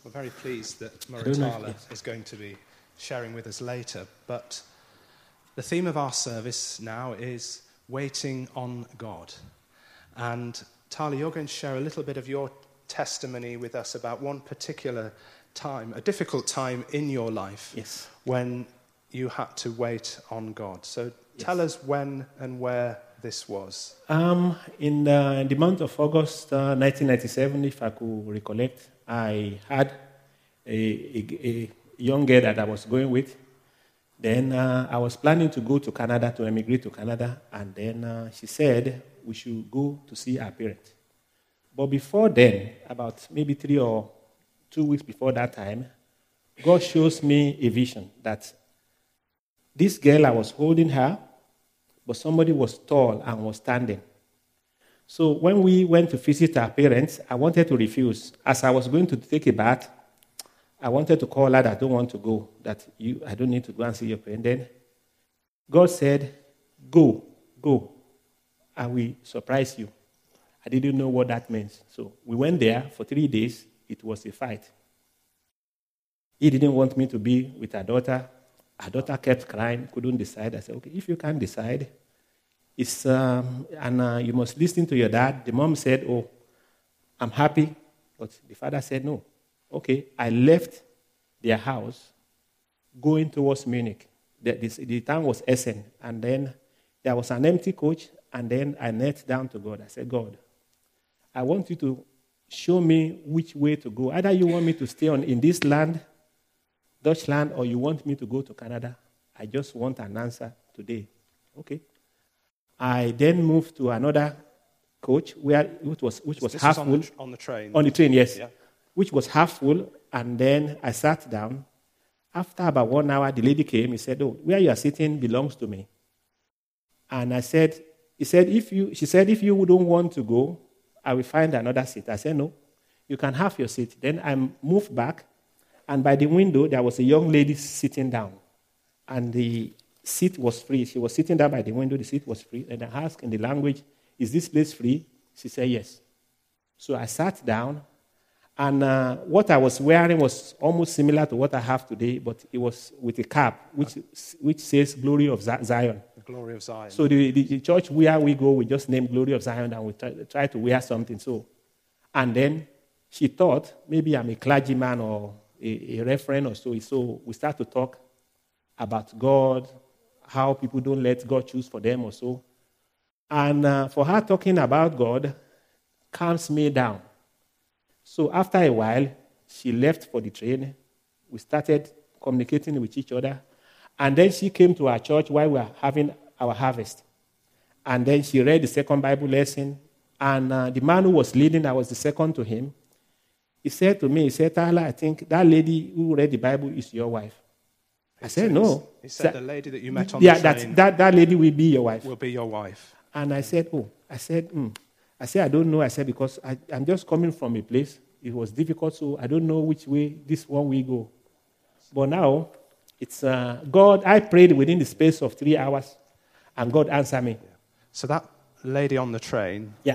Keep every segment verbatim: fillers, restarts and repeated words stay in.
We're very pleased that I don't know if- Muratala is going to be sharing with us later. But the theme of our service now is waiting on God. And Tala, you're going to share a little bit of your testimony with us about one particular time, a difficult time in your life, Yes. when you had to wait on God. So tell Yes. us when and where this was. Um, in uh, the month of August uh, nineteen ninety-seven, if I could recollect, I had a, a, a young girl that I was going with. Then uh, I was planning to go to Canada, to emigrate to Canada, and then uh, she said we should go to see our parents. But before then, about maybe three or two weeks before that time, God shows me a vision that this girl, I was holding her, but somebody was tall and was standing. So when we went to visit our parents, I wanted to refuse. As I was going to take a bath, I wanted to call her that I don't want to go, that you, I don't need to go and see your parents. Then God said, go, go, I will surprise you. I didn't know what that means. So we went there for three days. It was a fight. He didn't want me to be with her daughter. Her daughter kept crying, couldn't decide. I said, okay, if you can't decide, it's, um, and uh, you must listen to your dad. The mom said, oh, I'm happy. But the father said, no. Okay, I left their house going towards Munich. The, the, the town was Essen. And then there was an empty coach, and then I knelt down to God. I said, God, I want you to show me which way to go. Either you want me to stay on in this land, Dutchland, or you want me to go to Canada. I just want an answer today. Okay. I then moved to another coach where it was which was This half was full. on the, on the train. On the train, yes. Yeah. Which was half full, and then I sat down. After about one hour, the lady came. He said, oh, where you are sitting belongs to me. And I said, he said, if you, she said, if you don't want to go, I will find another seat. I said, no, you can have your seat. Then I moved back, and by the window, there was a young lady sitting down. And the seat was free. She was sitting down by the window. The seat was free. And I asked in the language, is this place free? She said, yes. So I sat down, and uh, what I was wearing was almost similar to what I have today, but it was with a cap, which, which says Glory of Zion. The Glory of Zion. So the, the, the church where we go, we just name Glory of Zion, and we try, try to wear something. So, and then she thought maybe I'm a clergyman or a, a reverend or so. So we start to talk about God, how people don't let God choose for them or so. And uh, for her talking about God calms me down. So after a while, she left for the train. We started communicating with each other. And then she came to our church while we were having our harvest. And then she read the second Bible lesson. And uh, the man who was leading, I was the second to him. He said to me, he said, Tyler, I think that lady who read the Bible is your wife. I said, no. He said the lady that you met on yeah, the train that, that, that lady will be your wife. will be your wife. And I said, oh, I said, mm. I said, I don't know. I said, because I, I'm just coming from a place. It was difficult, so I don't know which way this one will go. But now, it's uh, God. I prayed within the space of three hours, and God answered me. Yeah. So that lady on the train. Yeah.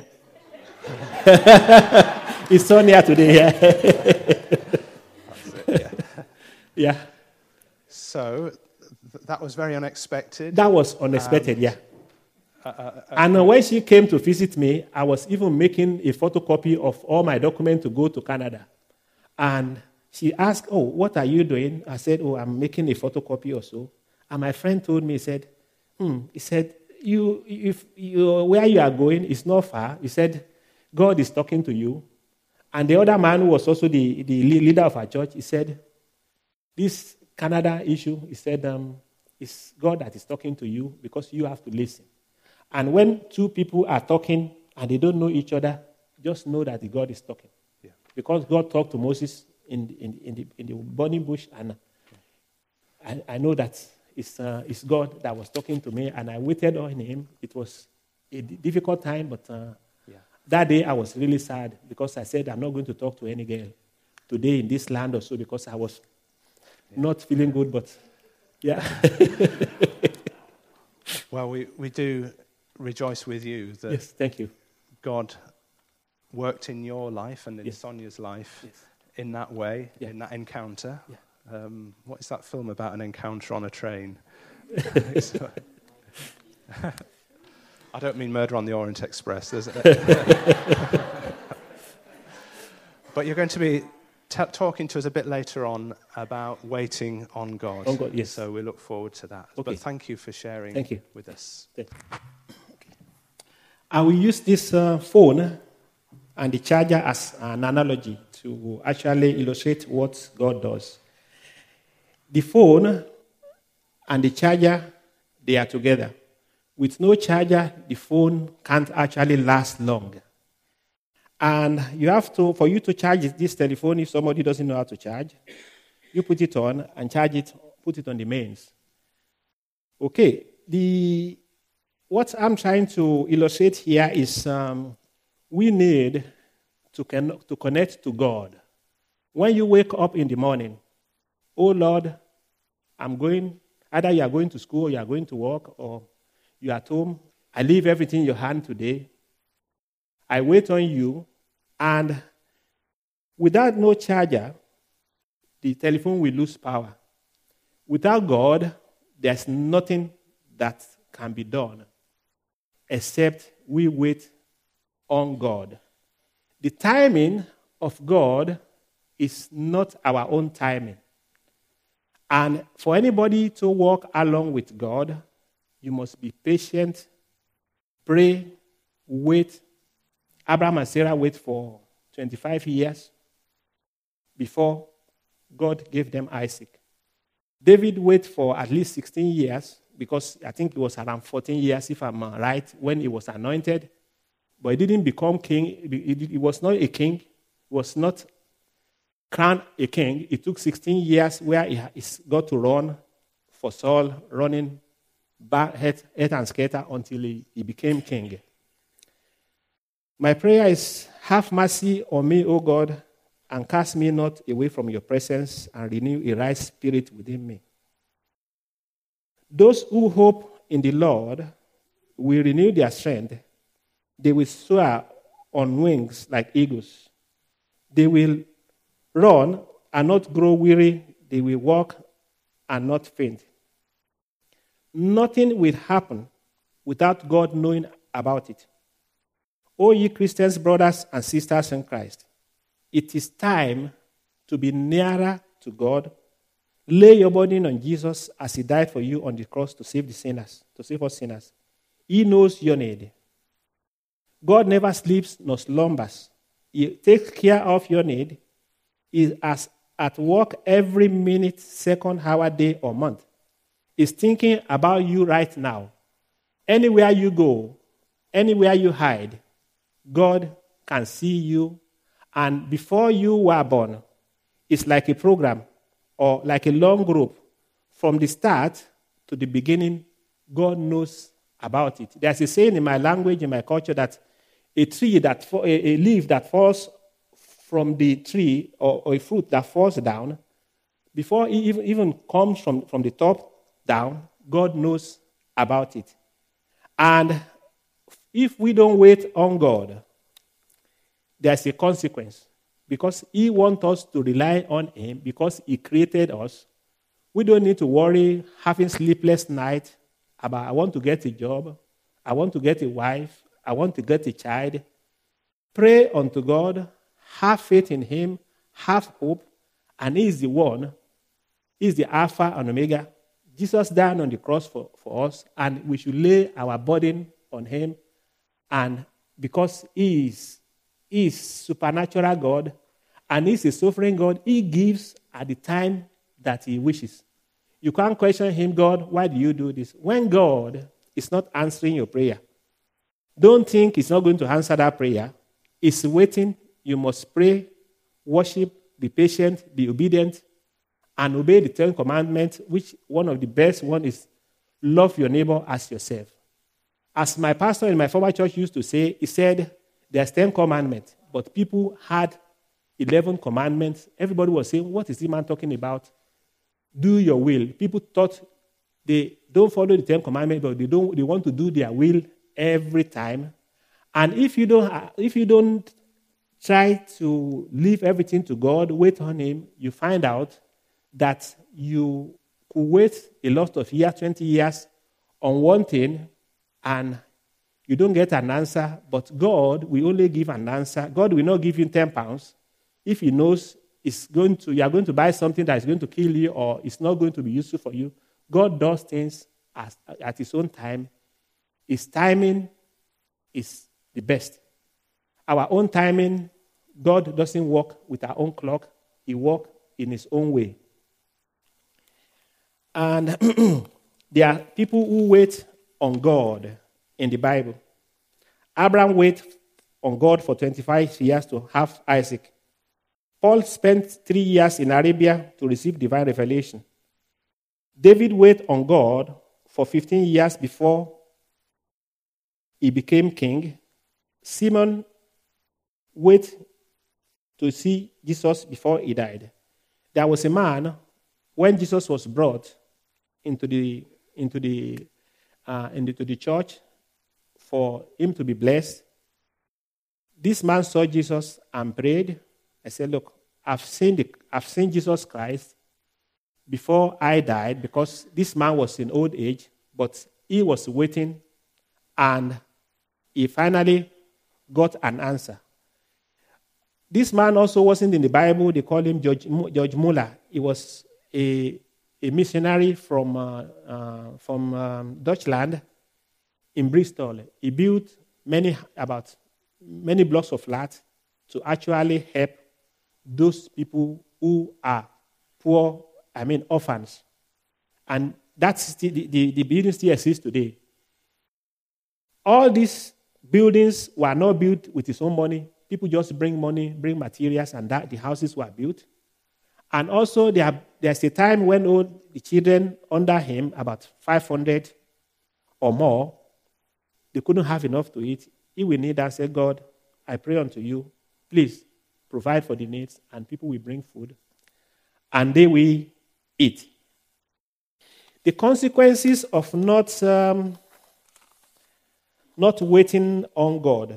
It's so near today, yeah. That's it, yeah. Yeah. So th- that was very unexpected. That was unexpected, Um, yeah. Uh, uh, uh, And uh, when she came to visit me, I was even making a photocopy of all my documents to go to Canada. And she asked, oh, what are you doing? I said, oh, I'm making a photocopy or so. And my friend told me, he said, hmm, he said, you, if you, where you are going is not far. He said, God is talking to you. And the other man who was also the, the leader of our church, he said, this Canada issue, he said, um, it's God that is talking to you because you have to listen. And when two people are talking and they don't know each other, just know that the God is talking. Yeah. Because God talked to Moses in, in, in, the, in the burning bush, and I, I know that it's, uh, it's God that was talking to me, and I waited on him. It was a difficult time, but uh, yeah. that day I was really sad because I said, I'm not going to talk to any girl today in this land or so because I was yeah. not feeling good, but yeah. Well, we, we do rejoice with you that yes, thank you. God worked in your life and in yes. Sonia's life yes. in that way, Yeah. in that encounter. Yeah. Um, what is that film about an encounter on a train? I don't mean Murder on the Orient Express. There's but you're going to be t- talking to us a bit later on about waiting on God. On God, yes. So we look forward to that. Okay. But thank you for sharing Thank you. with us. Okay. I will use this uh, phone and the charger as an analogy to actually illustrate what God does. The phone and the charger, they are together. With no charger, the phone can't actually last long. And you have to, for you to charge this telephone, if somebody doesn't know how to charge, you put it on and charge it, put it on the mains. Okay, the what I'm trying to illustrate here is um, we need to, con- to connect to God. When you wake up in the morning, oh Lord, I'm going, either you are going to school, or you are going to work, or you are at home. I leave everything in your hand today. I wait on you, and without no charger, the telephone will lose power. Without God, there's nothing that can be done except we wait on God. The timing of God is not our own timing. And for anybody to walk along with God, you must be patient, pray, wait. Abraham and Sarah wait for twenty-five years before God gave them Isaac. David waited for at least sixteen years, because I think it was around fourteen years, if I'm right, when he was anointed. But he didn't become king. He was not a king. He was not crowned a king. It took sixteen years where he got to run for Saul, running back, head, head and scatter until he, he became king. My prayer is, have mercy on me, O God, and cast me not away from your presence, and renew a right spirit within me. Those who hope in the Lord will renew their strength. They will soar on wings like eagles. They will run and not grow weary. They will walk and not faint. Nothing will happen without God knowing about it. O ye Christians, brothers and sisters in Christ, it is time to be nearer to God. Lay your burden on Jesus as he died for you on the cross to save the sinners, to save us sinners. He knows your need. God never sleeps nor slumbers. He takes care of your need. He is at work every minute, second, hour, day, or month. He's thinking about you right now. Anywhere you go, anywhere you hide, God can see you. And before you were born, it's like a program or like a long rope. From the start to the beginning, God knows about it. There's a saying in my language, in my culture, that a tree that a, a leaf that falls from the tree or, or a fruit that falls down, before it even, even comes from, from the top down, God knows about it. And if we don't wait on God, there's a consequence. Because he wants us to rely on him, because he created us. We don't need to worry having sleepless nights about, I want to get a job, I want to get a wife, I want to get a child. Pray unto God, have faith in him, have hope, and he is the one, he is the Alpha and Omega. Jesus died on the cross for, for us, and we should lay our burden on him. And because he is, he is supernatural God, and he is a sovereign God, he gives at the time that he wishes. You can't question him, God, why do you do this? When God is not answering your prayer, don't think he's not going to answer that prayer. He's waiting. You must pray, worship, be patient, be obedient, and obey the Ten Commandments, which one of the best one is love your neighbor as yourself. As my pastor in my former church used to say, he said, there's ten commandments, but people had eleven commandments. Everybody was saying, what is this man talking about? Do your will. People thought they don't follow the Ten Commandments, but they don't. They want to do their will every time. And if you don't, if you don't try to leave everything to God, wait on Him, you find out that you could wait a lot of years, twenty years, on one thing, and you don't get an answer, but God will only give an answer. God will not give you ten pounds if He knows it's going to, you are going to buy something that is going to kill you or it's not going to be useful for you. God does things as, at His own time. His timing is the best. Our own timing, God doesn't work with our own clock. He works in His own way. And there are people who wait on God in the Bible. Abraham waited on God for twenty-five years to have Isaac. Paul spent three years in Arabia to receive divine revelation. David waited on God for fifteen years before he became king. Simon waited to see Jesus before he died. There was a man, when Jesus was brought into the, into the, uh, into the church for him to be blessed, this man saw Jesus and prayed. I said, look, I've seen, the, I've seen Jesus Christ before I died, because this man was in old age, but he was waiting, and he finally got an answer. This man also wasn't in the Bible. They call him George, George Muller. He was a, a missionary from, uh, uh, from um, Dutchland in Bristol. He built many, about many blocks of flats to actually help those people who are poor, I mean orphans. And that's the, the, the building still exists today. All these buildings were not built with his own money. People just bring money, bring materials, and that the houses were built. And also there, there's a time when all the children under him, about five hundred or more, they couldn't have enough to eat. He will need and say, God, I pray unto you, please provide for the needs, and people will bring food, and they will eat. The consequences of not, um, not waiting on God.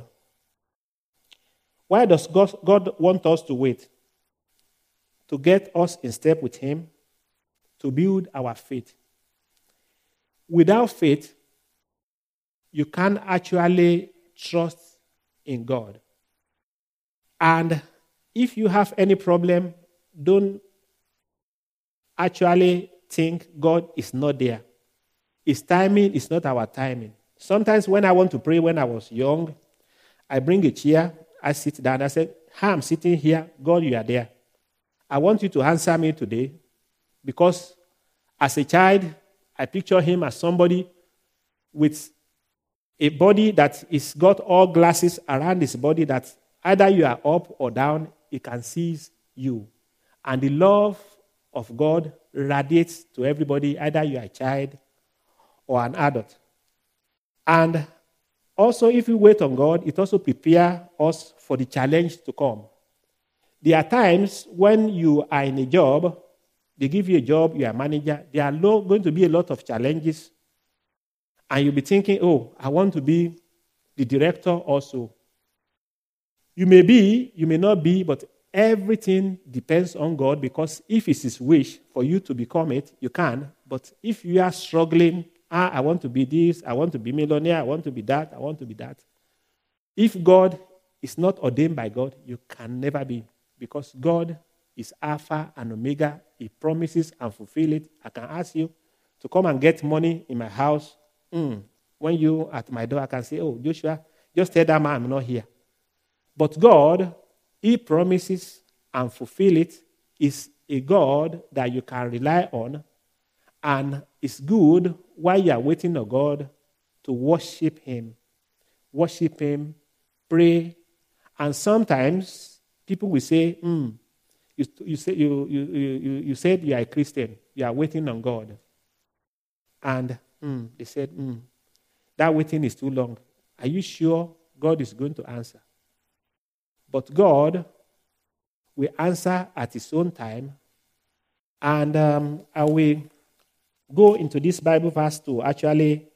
Why does God, God want us to wait? To get us in step with Him, to build our faith. Without faith, you can't actually trust in God. And if you have any problem, don't actually think God is not there. His timing is not our timing. Sometimes when I want to pray when I was young, I bring a chair, I sit down, I say, hi, I'm sitting here, God, you are there. I want you to answer me today, because as a child, I picture him as somebody with a body that is got all glasses around his body, that either you are up or down, he can see you. And the love of God radiates to everybody, either you are a child or an adult. And also, if we wait on God, it also prepares us for the challenge to come. There are times when you are in a job, they give you a job, you are a manager, there are going to be a lot of challenges, and you'll be thinking, oh, I want to be the director also. You may be, you may not be, but everything depends on God, because if it's His wish for you to become it, you can. But if you are struggling, ah, I want to be this, I want to be millionaire, I want to be that, I want to be that. If God is not ordained by God, you can never be, because God is Alpha and Omega. He promises and fulfills it. I can ask you to come and get money in my house. Mm. When you at my door, I can say, oh, Joshua, just tell that man I'm not here. But God, He promises and fulfills it. Is a God that you can rely on, and it's good while you are waiting on God to worship Him. Worship Him, pray, and sometimes people will say, mm, you, you, say, you, you, you, you said you are a Christian, you are waiting on God. And mm, they said, mm, that waiting is too long. Are you sure God is going to answer? But God will answer at His own time. And um, I will go into this Bible verse to actually,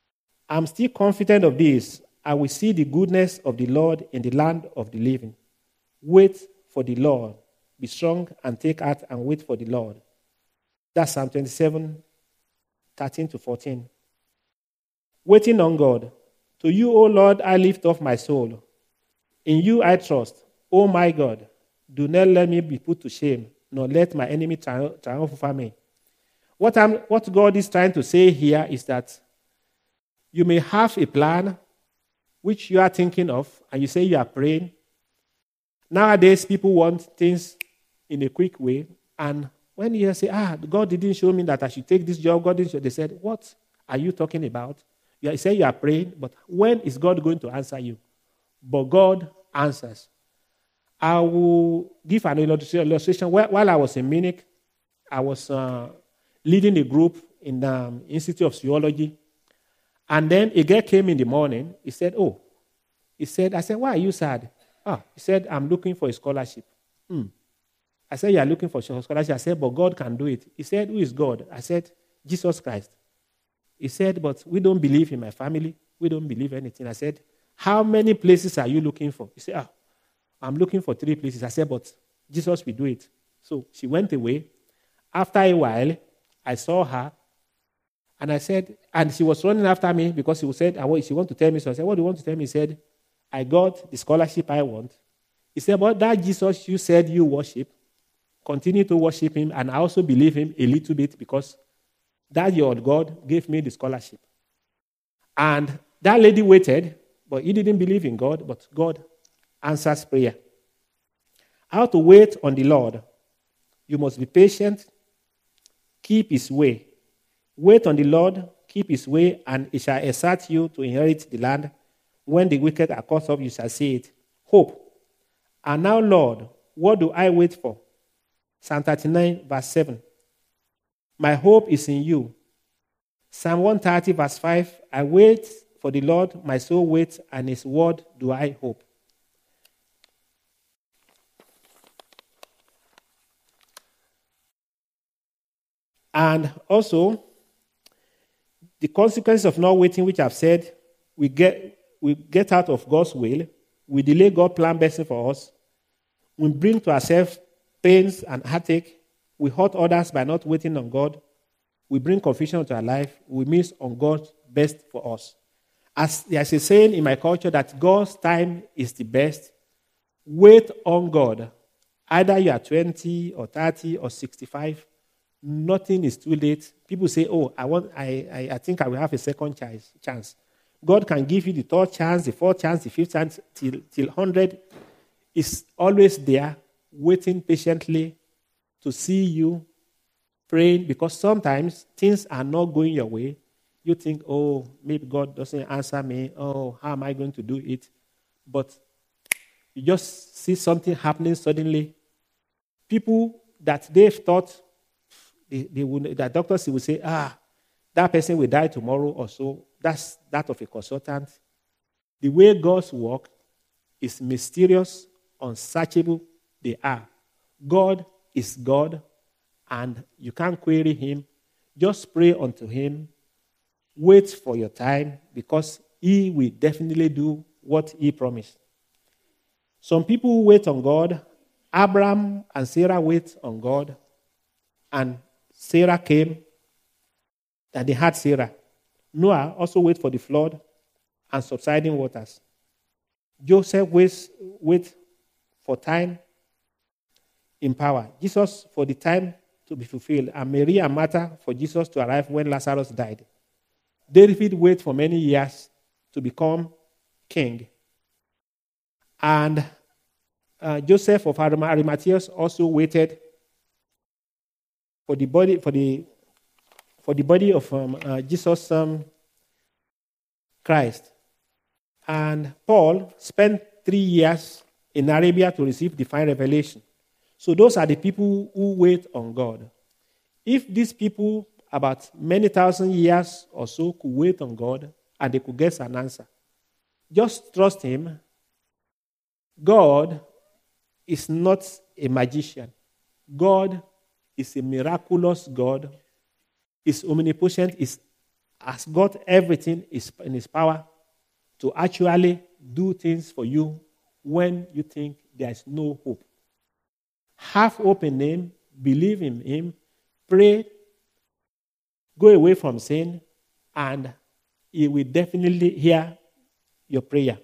I'm still confident of this. I will see the goodness of the Lord in the land of the living. Wait for the Lord. Be strong and take heart and wait for the Lord. That's Psalm twenty-seven, thirteen to fourteen. Waiting on God. To you, O Lord, I lift up my soul. In you I trust. O my God, do not let me be put to shame, nor let my enemy tri- triumph over me. What, I'm, what God is trying to say here is that you may have a plan which you are thinking of, and you say you are praying. Nowadays, people want things in a quick way, and when you say, ah, God didn't show me that I should take this job, God didn't show, they said, what are you talking about? You say you are praying, but when is God going to answer you? But God answers. I will give an illustration. While I was in Munich, I was uh, leading a group in the um, Institute of Zoology. And then a guy came in the morning. He said, oh, he said, I said, why are you sad? Ah, he said, I'm looking for a scholarship. Hmm. I said, you are looking for a scholarship. I said, but God can do it. He said, who is God? I said, Jesus Christ. He said, but we don't believe in my family. We don't believe anything. I said, how many places are you looking for? He said, ah, I'm looking for three places. I said, but Jesus will do it. So she went away. After a while, I saw her. And I said, and she was running after me because she said, I want, she wanted to tell me. So I said, what do you want to tell me? He said, I got the scholarship I want. He said, but that Jesus you said you worship, continue to worship him, and I also believe him a little bit because that your God gave me the scholarship. And that lady waited, but he didn't believe in God, but God answers prayer. How to wait on the Lord. You must be patient, keep his way. Wait on the Lord, keep his way, and he shall exert you to inherit the land. When the wicked are cut off, you shall see it. Hope. And now, Lord, what do I wait for? Psalm thirty-nine, verse seven. My hope is in you. Psalm one thirty, verse five. I wait for the Lord, my soul waits, and his word do I hope. And also, the consequence of not waiting, which I've said, we get we get out of God's will, we delay God's plan blessing for us, we bring to ourselves pains and heartache, we hurt others by not waiting on God, we bring confusion into our life, we miss on God's best for us. As there's a saying in my culture that God's time is the best, wait on God. Either you are twenty or thirty or sixty-five, nothing is too late. People say, oh, I want, I, I, I think I will have a second chance. God can give you the third chance, the fourth chance, the fifth chance, till, till one hundred. Is always there, waiting patiently to see you, praying, because sometimes things are not going your way. You think, oh, maybe God doesn't answer me. Oh, how am I going to do it? But you just see something happening suddenly. People that they've thought, they, they would, the doctors will say, ah, that person will die tomorrow or so. That's that of a consultant. The way God's work is mysterious, unsearchable. They are. God is God, and you can't query him. Just pray unto him. Wait for your time, because he will definitely do what he promised. Some people wait on God. Abraham and Sarah wait on God, and Sarah came, and they had Sarah. Noah also wait for the flood and subsiding waters. Joseph waits wait for time in power. Jesus for the time to be fulfilled, and Mary and Martha for Jesus to arrive when Lazarus died. David waited for many years to become king. And uh, Joseph of Arimathea also waited for the body for the for the body of um, uh, Jesus um, Christ. And Paul spent three years in Arabia to receive divine revelation. So those are the people who wait on God. If these people, about many thousand years or so, could wait on God and they could get an answer, just trust him. God is not a magician. God is a miraculous God. Is omnipotent, is, has got everything in his power to actually do things for you when you think there is no hope. Have hope in him, believe in him, pray, go away from sin, and he will definitely hear your prayer.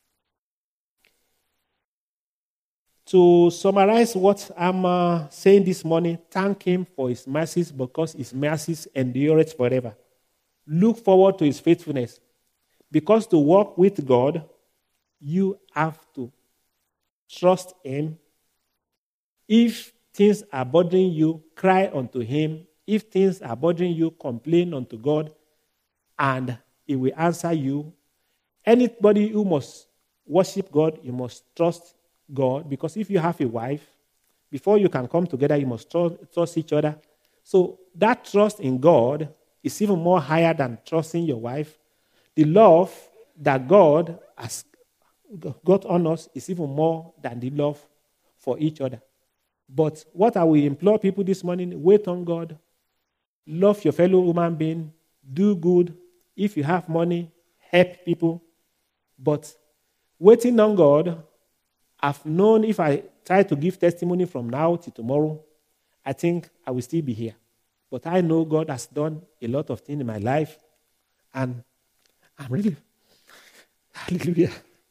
To summarize what I'm uh, saying this morning, thank him for his mercies because his mercies endure forever. Look forward to his faithfulness. Because to walk with God, you have to trust him. If things are bothering you, cry unto him. If things are bothering you, complain unto God, and he will answer you. Anybody who must worship God, you must trust God, because if you have a wife, before you can come together, you must trust, trust each other. So that trust in God is even more higher than trusting your wife. The love that God has got on us is even more than the love for each other. But what I will implore people this morning, wait on God, love your fellow human being, do good. If you have money, help people. But waiting on God, I've known if I try to give testimony from now to tomorrow, I think I will still be here. But I know God has done a lot of things in my life, and I'm really, hallelujah.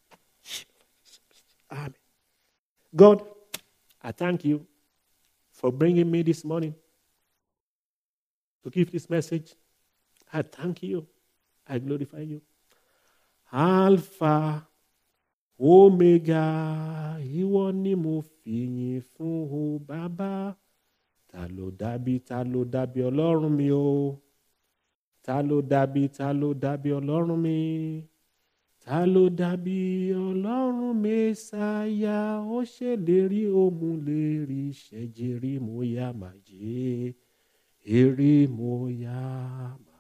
Amen. God, I thank you for bringing me this morning to give this message. I thank you. I glorify you. Alpha, Omega, ìwọ ni mo fìyìn fún o Bàbá. Ta ló dàbí, ta ló dàbí Ọlọ́run mi o. Ta ló dàbí, ta ló dàbí Ọlọ́run mi. Ta ló dàbí Ọlọ́run Mèsáyà. Ó ṣèlérí ó múlérí ṣèjìrí mo yá mà jẹ́. Èrè mo yá mà.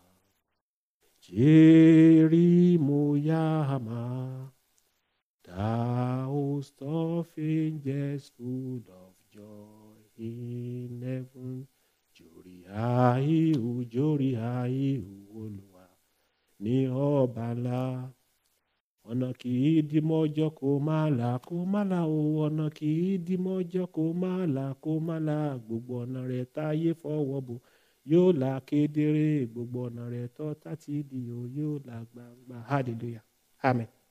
Jẹ́rí mo yá mà. Thou host of angels full of joy in heaven. Jòrì àìhù, jòrì àìhù Olúwa ní ọba ńlá. Ọ̀nà kì í dí mọ́jọ́ kó má là, kó má là o. Ọ̀nà kì í dí mọ́jọ́ kó má là, kó má là. Gbogbo ọ̀nà rẹ̀ táyé fọwọ́ bò yóò là kedere. Gbogbo ọ̀nà rẹ̀ tọ́ tàti dì o yóò là gbangba. Hallelujah. Amen.